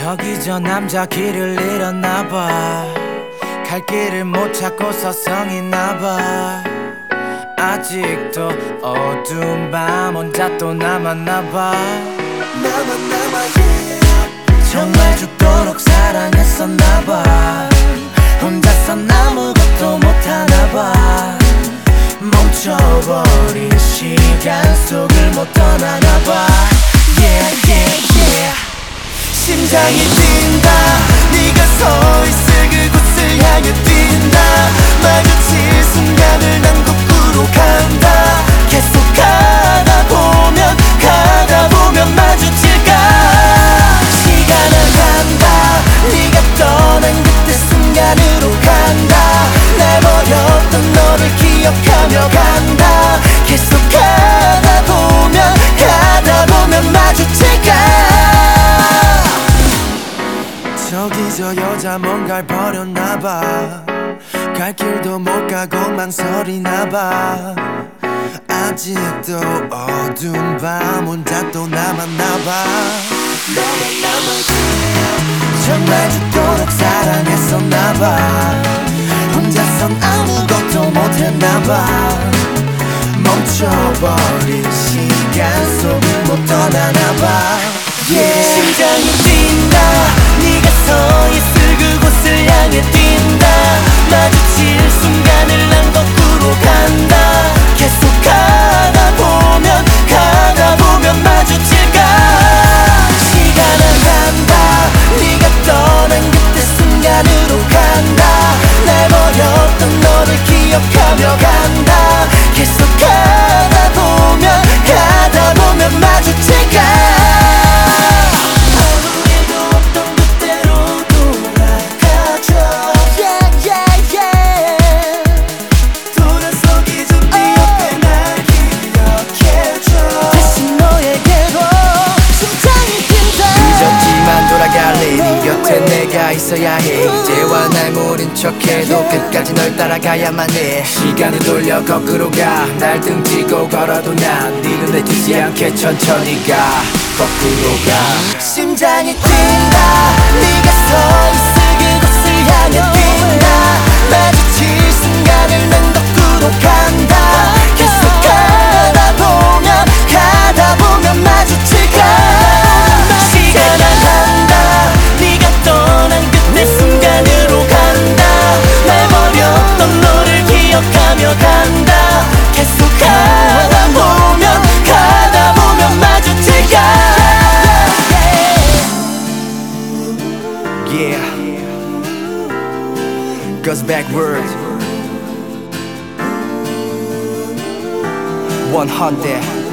저기 저 남자 길을 잃었나봐. 갈 길을 못 찾고 서성이나봐. 아직도 어두운 밤 혼자 또 남았나봐. 정말 죽도록 사랑했었나봐. 혼자선 아무것도 못하나봐. 멈춰버린 시간 속을 못 떠나나봐. Yeah yeah yeah. 심장이 뛴다. 네가 서 있을 그곳을 향해 뛴다. 마주칠 순간을 난 거꾸로 간다. 계속 가다 보면 마주칠까. 시간은 간다. 네가 떠난 그때 순간으로 간다. 날 버렸던 너를 기억하며 간다. 계속 가다 보면 마주칠까. 저기 저 여자 뭔가를 버렸나봐. 갈 길도 못 가고 망설이나봐. 아직도 어두운 밤 혼자 또 남았나봐. 정말 죽도록 사랑했었나봐. 혼자선 아무것도 못했나봐. 멈춰버린 시간 속을 못 떠나나봐. yeah. 심장이 뛴다. 네가 서 있을 그곳을 향해 뛴다. 마주칠 순간을 난 거꾸로 간다. 계속 가다 보면 마주칠까. 시간은 간다. 네가 떠난 그때 순간으로 간다. 날 버렸던 너를 기억하며 간다. 계속 가다 보면 마주칠까. 내가 있어야 해. 이제와 날 모른 척해도 끝까지 널 따라가야만 해. 시간을 돌려 거꾸로 가. 날 등지고 걸어도 난 네 눈에 띄지 않게 천천히 가. 거꾸로 가. 심장이 뛴다. 네가 서 있을 그곳을 향해 뛴다. 마주칠 순간을 난 거꾸로 간다. 계속 가다 보면 마주칠까. 시간은 간다. 네가 떠난 그때 순간으로 간다. 날 버렸던 너를 기억하며 간다. 계속 가다 보면 마주칠까. Yeah, goes backward 100